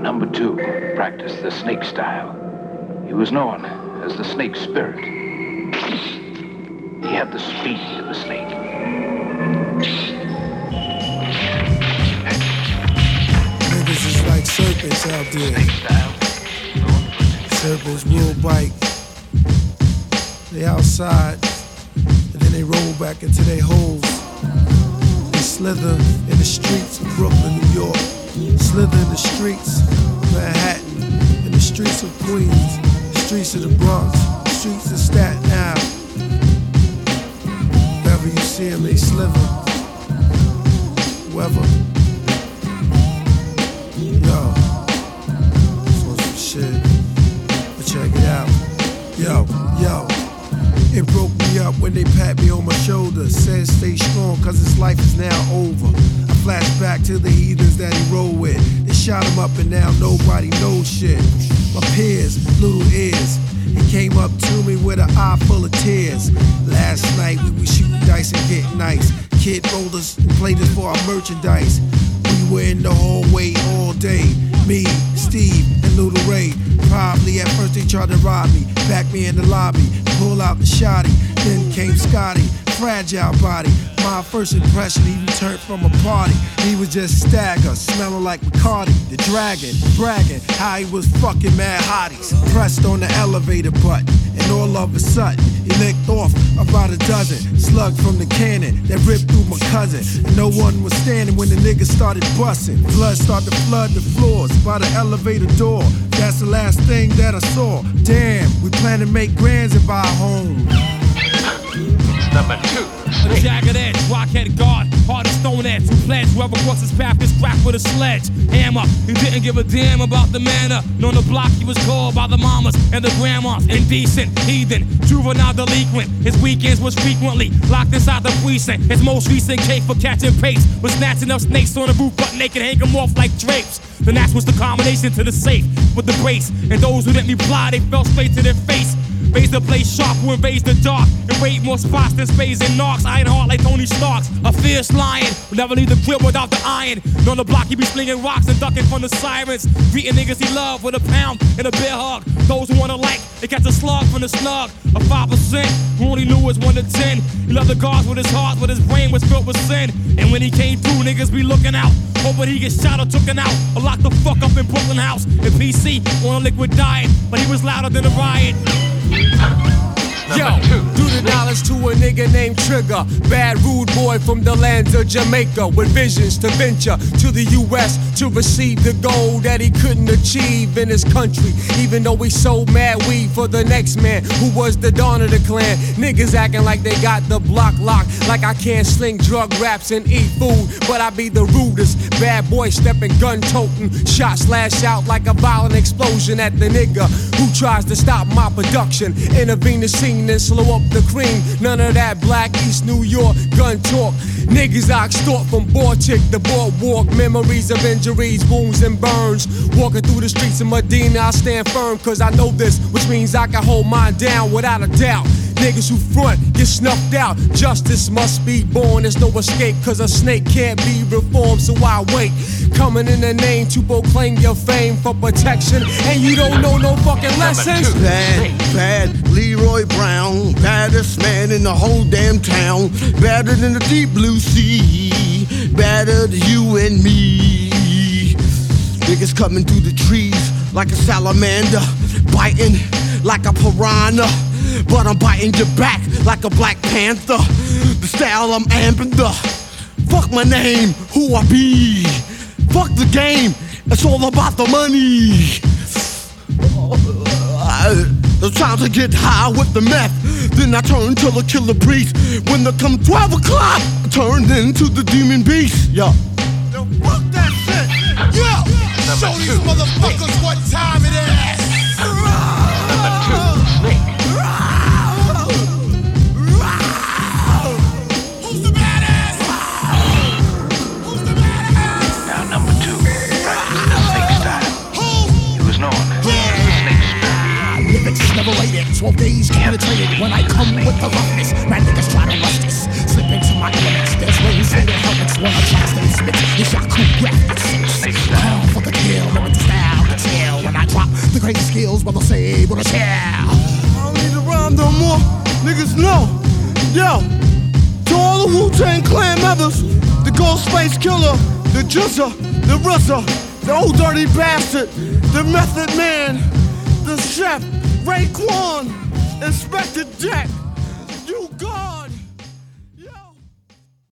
Number 2 practiced the snake style. He was known as the snake spirit. He had the speed of a snake. Niggas is like serpents out there. Snake style. Serpents will bite. They outside, and then they roll back into their holes. They slither in the streets of Brooklyn, New York. Slither in the streets of Manhattan, in the streets of Queens, the streets of the Bronx, the streets of Staten Island. Wherever you see them, they slither. Whoever. Yo, this was some shit. But check it out. Yo. It broke me up when they pat me on my shoulder. Said stay strong, cause his life is now over. I flash back to the heathens that he rolled with. They shot him up and now nobody knows shit. My peers, little ears. He came up to me with an eye full of tears. Last night we were shooting dice and getting nice. Kid rolled us and played us for our merchandise. We were in the hallway all day. Me, Steve, and Little Ray. Probably at first they tried to rob me. Back me in the lobby, pull out the shotty. Then came Scotty, fragile body. My first impression, he returned from a party. He was just stagger, smelling like Bacardi. The dragon, bragging how he was fucking mad hotties. Pressed on the elevator button, and all of a sudden, he licked off about a dozen slugs from the cannon that ripped through my cousin. And no one was standing when the niggas started busting. Blood started to flood the floors by the elevator door. That's the last thing that I saw. Damn, we plan to make grands and buy a home. Number 2. A jagged edge, rockhead guard, hard as stone edge. Who pledged whoever crosses his path is cracked with a sledge. Hammer, he didn't give a damn about the manner. And on the block he was called by the mamas and the grandmas. Indecent, heathen, juvenile delinquent. His weekends was frequently locked inside the precinct. His most recent case for catching pace was snatching up snakes on the roof, butt naked, hang them off like drapes. Then that was the combination to the safe with the brace. And those who didn't reply, they fell straight to their face. Razor blade sharp who invades the dark and raid more spots than spades and knocks. Iron heart like Tony Starks, a fierce lion will never leave the crib without the iron. And on the block he be slinging rocks and ducking from the sirens. Greeting niggas he love with a pound and a bear hug. Those who wanna like, they catch a slug from the snug. A 5% who only knew was 1 to 10. He loved the guards with his heart, but his brain was filled with sin. And when he came through, niggas be looking out, hoping he get shot or taken out or locked the fuck up in Brooklyn House. And PC on a liquid diet, but he was louder than a riot. Yo, do the knowledge to a nigga named Trigger. Bad rude boy from the lands of Jamaica with visions to venture to the US to receive the goal that he couldn't achieve in his country. Even though he sold mad weed for the next man who was the dawn of the clan. Niggas acting like they got the block locked, like I can't sling drug raps and eat food, but I be the rudest. Bad boy stepping gun toting, shot slash out like a violent explosion at the nigga who tries to stop my production. Intervene the scene and slow up the cream. None of that black East New York gun talk. Niggas I extort from Baltic to boardwalk. Memories of injuries, wounds and burns. Walking through the streets of Medina, I stand firm cause I know this, which means I can hold mine down without a doubt. Niggas who front get snuffed out. Justice must be born, there's no escape cause a snake can't be reformed, so I wait. Coming in the name to proclaim your fame for protection, and you don't know no fucking lessons. Bad Leroy Brown, baddest man in the whole damn town. Badder than the deep blue sea, badder than you and me. Niggas coming through the trees like a salamander, biting like a piranha. But I'm biting your back like a Black Panther. The style I'm amping the. Fuck my name, who I be. Fuck the game, it's all about the money. The time to get high with the meth. Then I turn to the killer priest. When they come 12 o'clock, I turn into the demon beast. Yo, fuck that shit. Yo, show these motherfuckers what time it is. Number 2 practiced the snake style. He was known as the snake spirit. Lyrics never rated, 12 days penetrated. When I come with the roughness, man niggas try to rush this. Slip into my elements, there's ways in their helmets. Wanna try to spit, it's your cool graphics. Snake style. Call for the kill, limit the style. The greatest skills, but they'll say, what a chair. I don't need to rhyme no more. Niggas know. Yo, to all the Wu-Tang Clan members, the Ghostface Killer, the Jizza, the RZA, the Old Dirty Bastard, the Method Man, the Chef, Raekwon, Inspector Deck, you God.